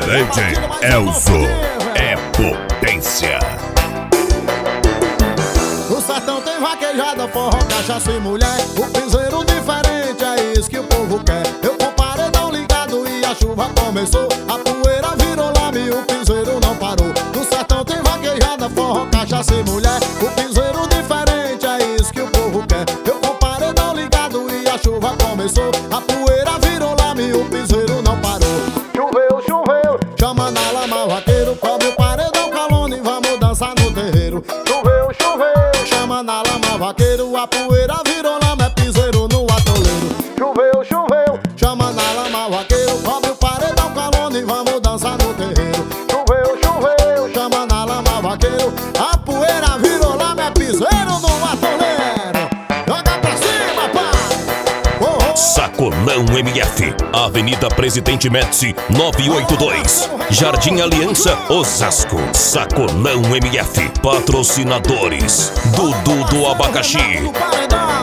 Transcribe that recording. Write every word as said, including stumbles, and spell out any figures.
D J Elzo é potência. O sertão tem vaquejada, forró, cachaça e mulher. O piseiro diferente, é isso que o povo quer. Eu com o paredão ligado e a chuva começou. A poeira virou lama e o piseiro não parou. No sertão tem vaquejada, forró, cachaça e mulher. O piseiro diferente, é isso que o povo quer. Eu com o paredão ligado e a chuva começou. A poeira virou lama e o piseiro não parou. Choveu, choveu, chama na lama o vaqueiro. Cobre o paredão calone e vamos dançar no terreiro. Choveu, choveu, chama na lama vaqueiro. A poeira virou lama, é piseiro no atoleiro. Choveu, choveu, chama na lama vaqueiro. Cobre o paredão calone e vamos dançar no terreiro. Choveu, choveu, chama na lama vaqueiro. A poeira virou lama, é piseiro no atoleiro. Joga pra cima, pai! Oh, oh. Sacolão M F, Avenida Presidente Médici nove oito dois, Jardim Aliança, Osasco. Sacolão M F, patrocinadores Dudu do Abacaxi. Paredão.